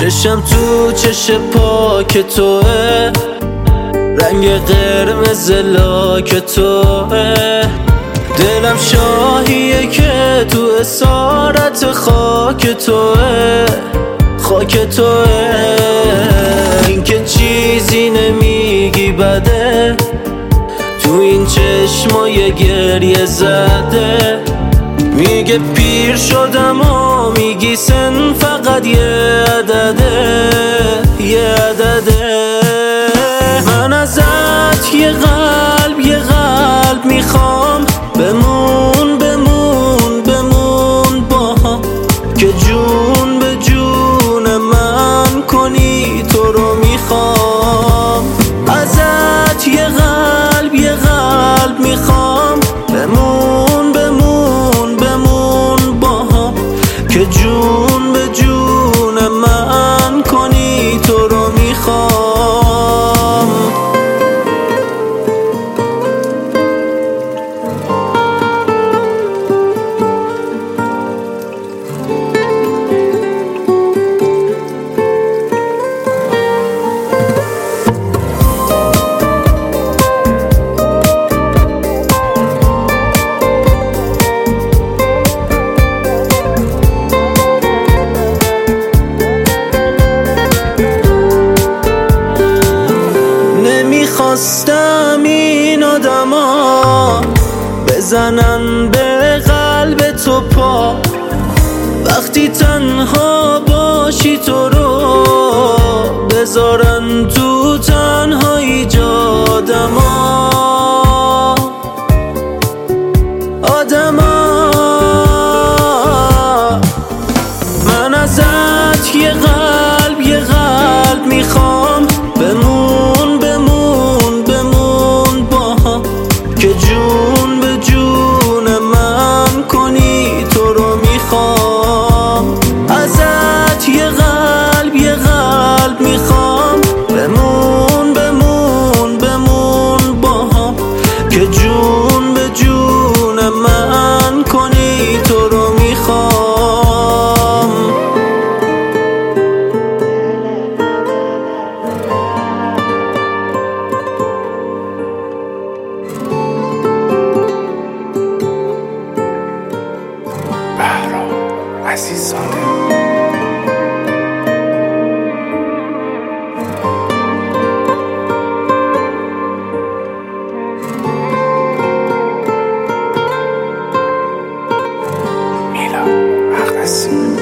چشم تو چش پاک توه، رنگ قرمز لاک توه. دلم شاهیه که تو اسارت خاک توه، خاک توه. این که چیزی نمیگی بده، تو این چشمای گریه زده. میگه پیر شدم و میگی سن فقط یه عدده، یه عدده. من ازت یه قلب میخوام، بمون بمون بمون با هم، که جون به جون من کنی تو رو میخوام. ازت یه قلب میخوام، بمون بمون بمون با هم، که جون به جون من کنی تو رو میخوام. نمیخواستم این آدما بزنن به قلب تو پا، وقتی تنها باشی تو رو بذارن تو تنهایی جا. آدما من ازت یه قلب میخوام، بمون بمون بمون با هم، که جون به جون من کنی تو رو میخوام. ازت یه قلب میخوام، بمون بمون بمون با هم، که جون به جون من کنی تو رو میخوام. بهرام عزیزاده. میلا مقدسی.